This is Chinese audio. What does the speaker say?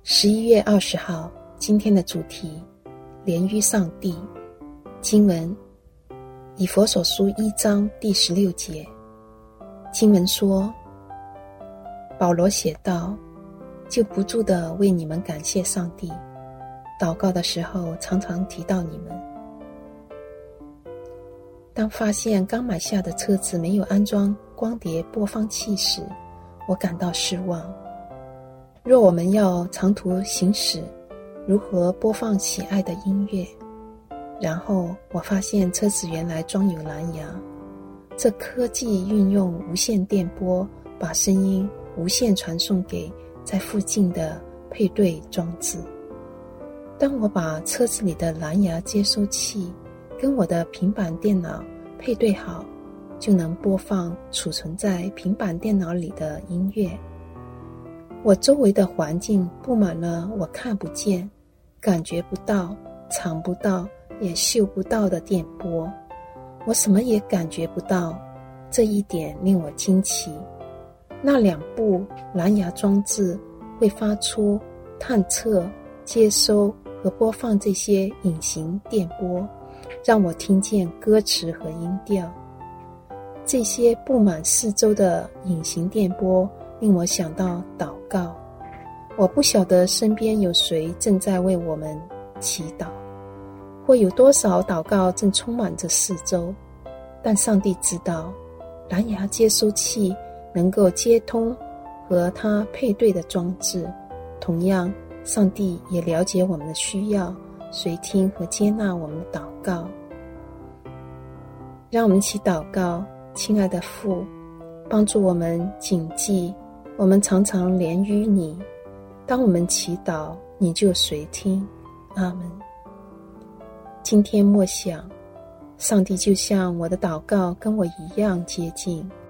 11月20号，今天的主题连于上帝。经文以弗所书1章第16节。经文说，保罗写道，就不住地为你们感谢上帝，祷告的时候常常提到你们。当发现刚买下的车子没有安装光碟播放器时，我感到失望。若我们要长途行驶，如何播放喜爱的音乐？然后我发现车子原来装有蓝牙，这科技运用无线电波，把声音无线传送给在附近的配对装置。当我把车子里的蓝牙接收器跟我的平板电脑配对好，就能播放储存在平板电脑里的音乐。我周围的环境布满了我看不见、感觉不到、尝不到也嗅不到的电波，我什么也感觉不到，这一点令我惊奇。那2部蓝牙装置会发出探测、接收和播放这些隐形电波，让我听见歌词和音调。这些布满四周的隐形电波令我想到祷告。我不晓得身边有谁正在为我们祈祷，或有多少祷告正充满着四周，但上帝知道，蓝牙接收器能够接通和它配对的装置。同样，上帝也了解我们的需要，垂听和接纳我们的祷告。让我们一起祷告。亲爱的父，帮助我们谨记，我们常常连于你，当我们祈祷，你就垂听。阿们。今天默想，上帝就像我的祷告跟我一样接近，